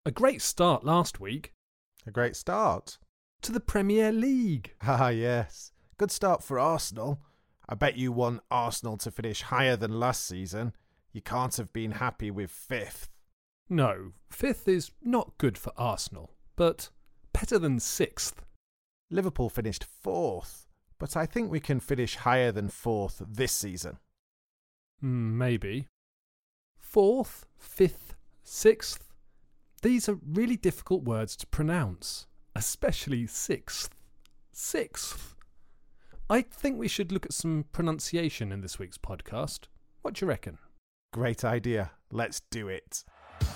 A great start last week. A great start. To the Premier League. Ah, yes. Good start for Arsenal. I bet you want Arsenal to finish higher than last season. You can't have been happy with 5th. No, 5th is not good for Arsenal, but better than 6th. Liverpool finished 4th, but I think we can finish higher than 4th this season. Maybe. 4th, 5th, 6th. These are really difficult words to pronounce, especially 6th. 6th. I think we should look at some pronunciation in this week's podcast. What do you reckon? Great idea. Let's do it.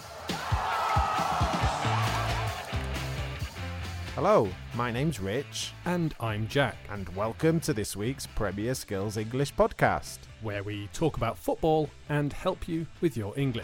Hello, my name's Rich. And I'm Jack. And welcome to this week's Premier Skills English podcast, where we talk about football and help you with your English.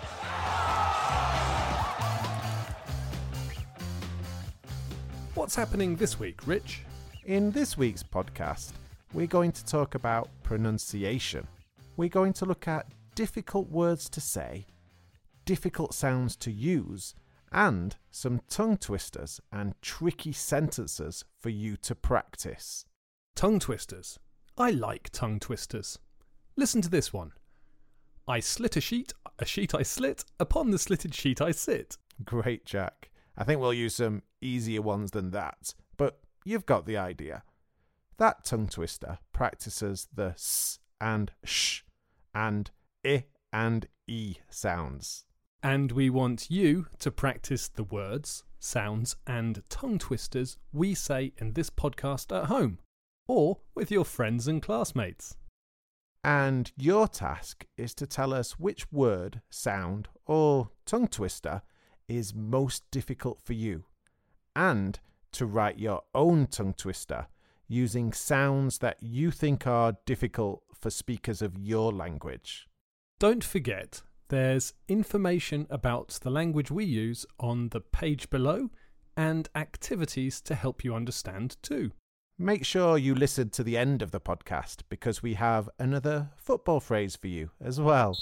What's happening this week, Rich? In this week's podcast, we're going to talk about pronunciation. We're going to look at difficult words to say, difficult sounds to use, and some tongue twisters and tricky sentences for you to practice. Tongue twisters. I like tongue twisters. Listen to this one. I slit a sheet I slit, upon the slitted sheet I sit. Great, Jack. I think we'll use some easier ones than that, but you've got the idea. That tongue twister practices the s and sh and I and e sounds. And we want you to practice the words, sounds and tongue twisters we say in this podcast at home or with your friends and classmates. And your task is to tell us which word, sound or tongue twister is most difficult for you, and to write your own tongue twister using sounds that you think are difficult for speakers of your language. Don't forget, there's information about the language we use on the page below and activities to help you understand too. Make sure you listen to the end of the podcast because we have another football phrase for you as well.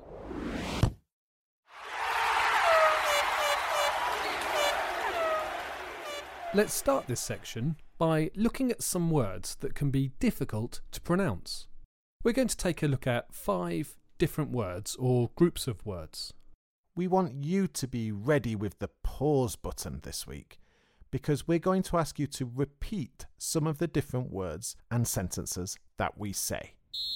Let's start this section by looking at some words that can be difficult to pronounce. We're going to take a look at 5 different words or groups of words. We want you to be ready with the pause button this week because we're going to ask you to repeat some of the different words and sentences that we say.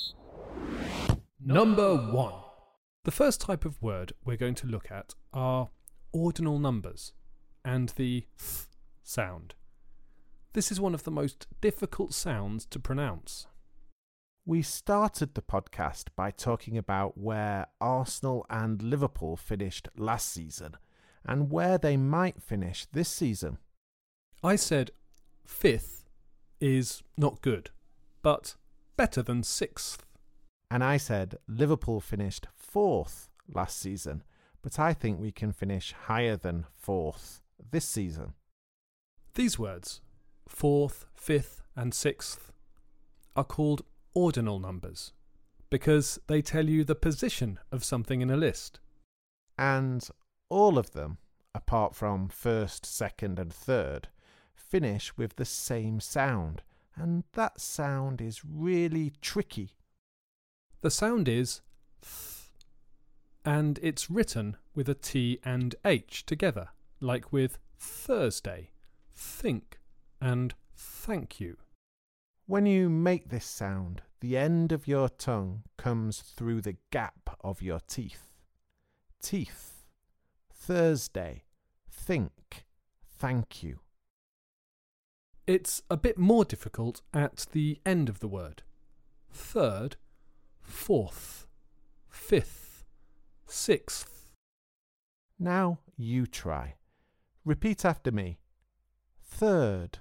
Number 1. The first type of word we're going to look at are ordinal numbers and the th sound. This is one of the most difficult sounds to pronounce. We started the podcast by talking about where Arsenal and Liverpool finished last season and where they might finish this season. I said 5th is not good, but better than 6th. And I said Liverpool finished 4th last season, but I think we can finish higher than 4th this season. These words, 4th, 5th and 6th, are called ordinal numbers because they tell you the position of something in a list. And all of them, apart from 1st, 2nd and 3rd, finish with the same sound, and that sound is really tricky. The sound is th, and it's written with a T and H together, like with Thursday, think and thank you. When you make this sound, the end of your tongue comes through the gap of your teeth. Teeth, Thursday, think, thank you. It's a bit more difficult at the end of the word. 3rd, 4th, 5th, 6th. Now you try. Repeat after me. 3rd,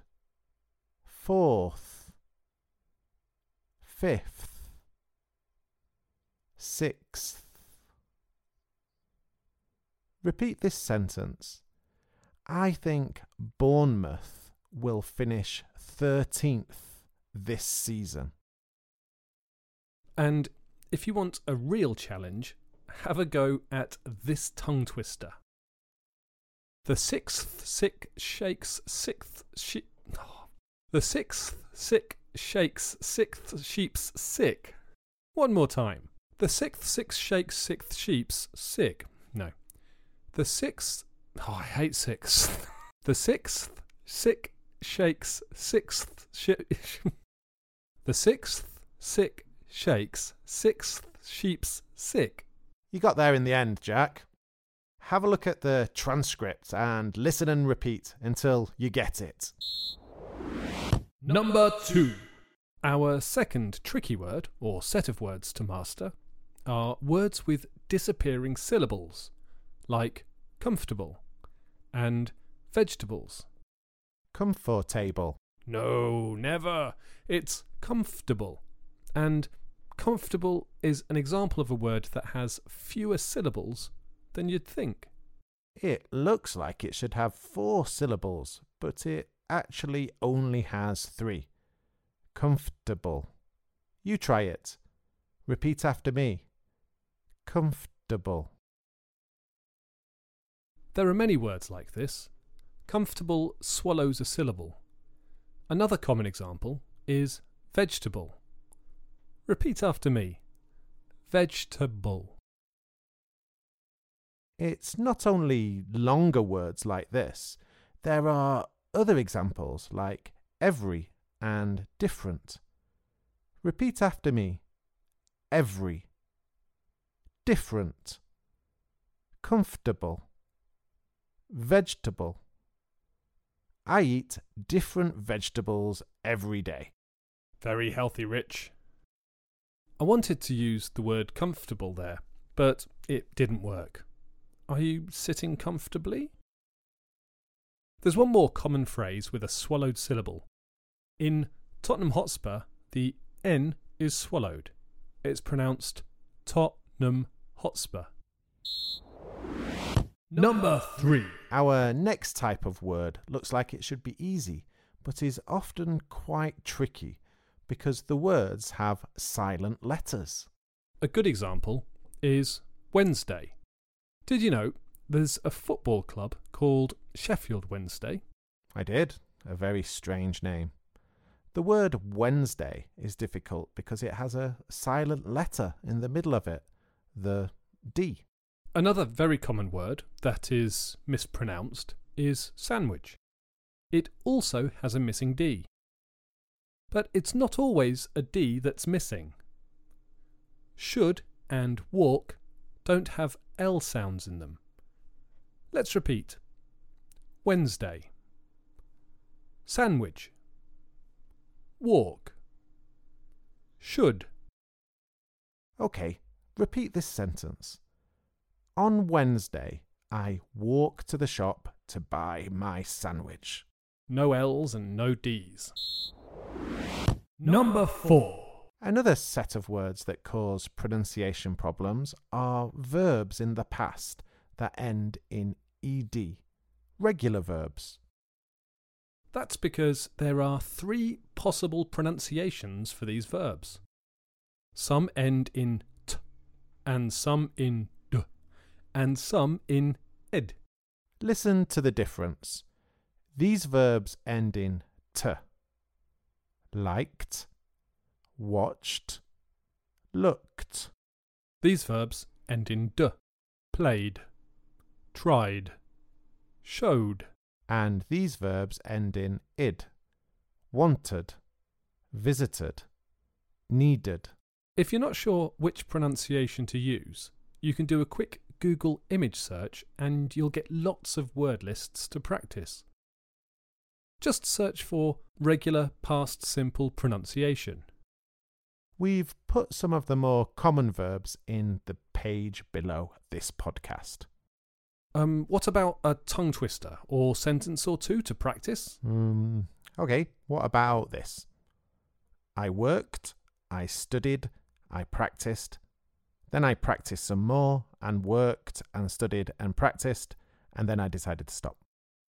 4th, 5th, 6th. Repeat this sentence. I think Bournemouth will finish 13th this season. And if you want a real challenge, have a go at this tongue twister. The sixth sick shakes sixth sheep. The sixth sick shakes sixth sheep's sick. One more time. The sixth sick shakes sixth sheep's sick. No. The sixth. Oh, I hate sixth. The sixth sick shakes sixth. The sixth sick shakes sixth sheep's sick. You got there in the end, Jack. Have a look at the transcript and listen and repeat until you get it. Number 2. Our second tricky word, or set of words to master, are words with disappearing syllables, like comfortable and vegetables. Comfortable. No, never. It's comfortable. And comfortable is an example of a word that has fewer syllables than you'd think. It looks like it should have 4 syllables, but it actually only has 3. Comfortable. You try it. Repeat after me. Comfortable. There are many words like this. Comfortable swallows a syllable. Another common example is vegetable. Repeat after me. Vegetable. It's not only longer words like this. There are other examples like every and different. Repeat after me. Every. Different. Comfortable. Vegetable. I eat different vegetables every day. Very healthy, Rich. I wanted to use the word comfortable there, but it didn't work. Are you sitting comfortably? There's one more common phrase with a swallowed syllable. In Tottenham Hotspur, the N is swallowed. It's pronounced Tottenham Hotspur. Number 3. Our next type of word looks like it should be easy, but is often quite tricky because the words have silent letters. A good example is Wednesday. Did you know there's a football club called Sheffield Wednesday? I did. A very strange name. The word Wednesday is difficult because it has a silent letter in the middle of it, the D. Another very common word that is mispronounced is sandwich. It also has a missing D. But it's not always a D that's missing. Should and walk don't have L sounds in them. Let's repeat. Wednesday. Sandwich. Walk. Should. Okay, repeat this sentence. On Wednesday, I walk to the shop to buy my sandwich. No L's and no D's. Number 4. Another set of words that cause pronunciation problems are verbs in the past that end in ed, regular verbs. That's because there are 3 possible pronunciations for these verbs. Some end in t, and some in d, and some in ed. Listen to the difference. These verbs end in t. Liked, watched, looked. These verbs end in d. Played, tried, showed. And these verbs end in id. Wanted, visited, needed. If you're not sure which pronunciation to use, you can do a quick Google image search and you'll get lots of word lists to practice. Just search for regular past simple pronunciation. We've put some of the more common verbs in the page below this podcast. What about a tongue twister or sentence or two to practice? Okay, what about this? I worked, I studied, I practiced. Then I practiced some more and worked and studied and practiced, and then I decided to stop.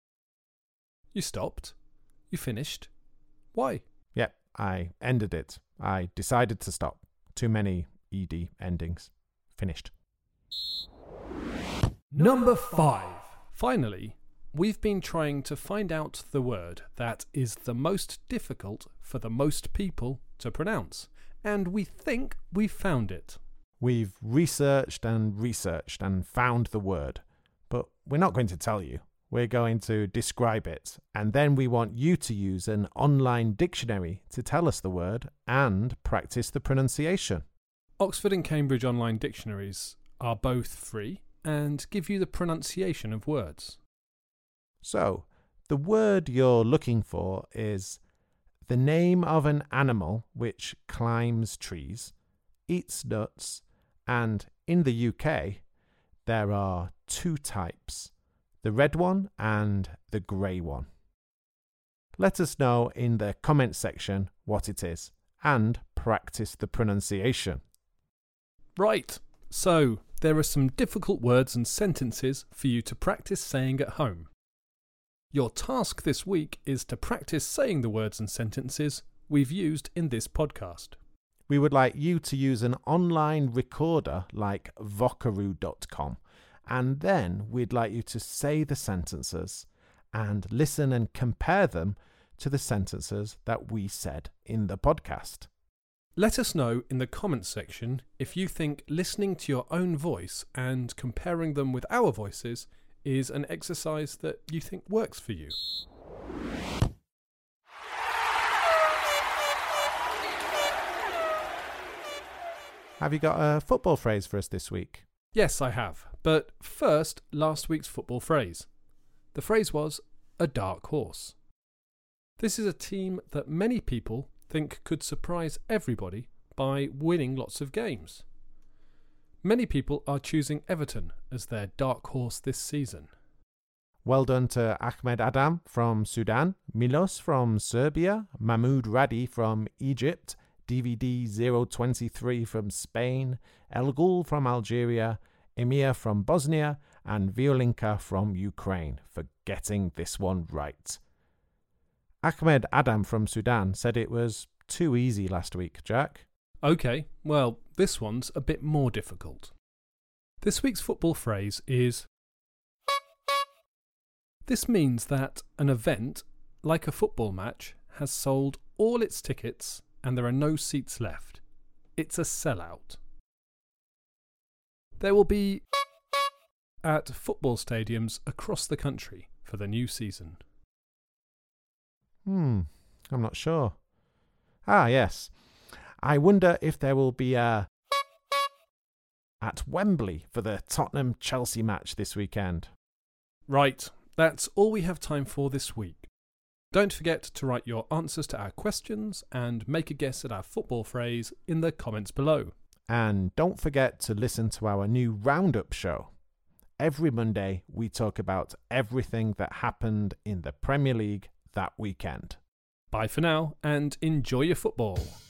You stopped? You finished? Why? Yep, I ended it. I decided to stop. Too many ed endings. Finished. Number 5. Finally, we've been trying to find out the word that is the most difficult for the most people to pronounce, and we think we've found it. We've researched and found the word, but we're not going to tell you. We're going to describe it, and then we want you to use an online dictionary to tell us the word and practice the pronunciation. Oxford and Cambridge online dictionaries are both free and give you the pronunciation of words. So, the word you're looking for is the name of an animal which climbs trees, eats nuts, and in the UK, there are two types, the red one and the grey one. Let us know in the comment section what it is and practice the pronunciation. Right, so there are some difficult words and sentences for you to practice saying at home. Your task this week is to practice saying the words and sentences we've used in this podcast. We would like you to use an online recorder like Vocaroo.com, and then we'd like you to say the sentences and listen and compare them to the sentences that we said in the podcast. Let us know in the comments section if you think listening to your own voice and comparing them with our voices is an exercise that you think works for you. Have you got a football phrase for us this week? Yes, I have. But first, last week's football phrase. The phrase was a dark horse. This is a team that many people think could surprise everybody by winning lots of games. Many people are choosing Everton as their dark horse this season. Well done to Ahmed Adam from Sudan, Milos from Serbia, Mahmoud Radi from Egypt, DVD 023 from Spain, El Ghul from Algeria, Emir from Bosnia, and Violinka from Ukraine for getting this one right. Ahmed Adam from Sudan said it was too easy last week, Jack. OK, well, this one's a bit more difficult. This week's football phrase is... This means that an event, like a football match, has sold all its tickets and there are no seats left. It's a sellout. There will be at football stadiums across the country for the new season. I'm not sure. Ah, yes. I wonder if there will be a at Wembley for the Tottenham-Chelsea match this weekend. Right, that's all we have time for this week. Don't forget to write your answers to our questions and make a guess at our football phrase in the comments below. And don't forget to listen to our new Roundup show. Every Monday, we talk about everything that happened in the Premier League that weekend. Bye for now and enjoy your football.